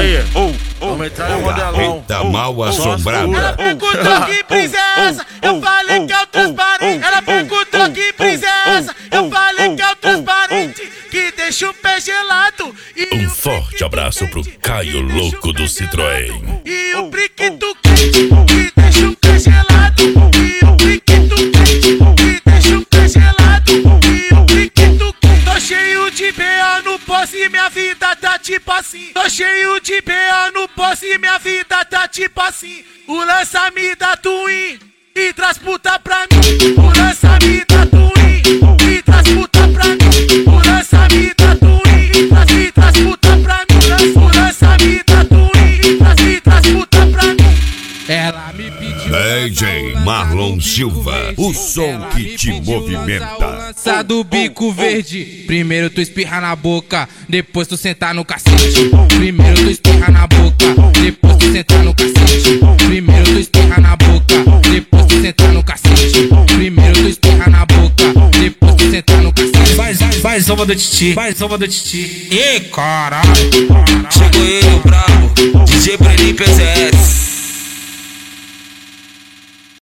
Aí, vamos entrar no modelão. Tá mal assombrada. Ela perguntou que princesa, eu falei que é o transparente. Ela perguntou que princesa, eu falei que é o transparente, que deixa o pé gelado. Um forte abraço pro Caio Louco do Citroën. E o priquito quente, que deixa o pé gelado. E o priquito quente, que deixa o pé gelado. E o priquito quente. Tô cheio de BA no posse e minha vida tá tipo assim. Tô cheio de BA no posse e minha vida tá tipo assim. O lança me dá twin e traz puta pra mim. O lança me dá twin e traz puta pra mim. O lança me dá twin e traz puta pra mim. O lança me dá twin e traz puta pra mim. Ela me pediu DJ Marlon Silva, o som que te movimenta. Lança do bico verde. Primeiro tu espirra na boca, depois tu sentar no cacete. Primeiro tu espirra na boca, depois tu sentar no cacete. Primeiro tu espirra na boca, depois tu sentar no cacete. Primeiro tu espirra na boca, depois tu sentar no cacete. Vai zoma do titi, vai zoma do titi. Ei, caralho. Chegou ele o brabo, DJ Breninho PZR.